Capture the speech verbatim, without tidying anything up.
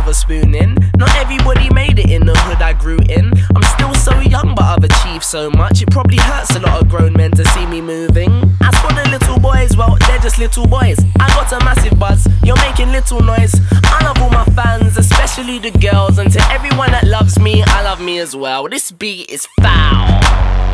silver spooning. Not everybody made it in the hood I grew in. I'm still so young, but I've achieved so much. It probably hurts a lot of grown men to see me moving. As for the little boys, well, they're just little boys. I got a massive buzz, you're making little noise. I love all my fans, especially the girls. And to everyone that loves me, I love me as well. This beat is foul.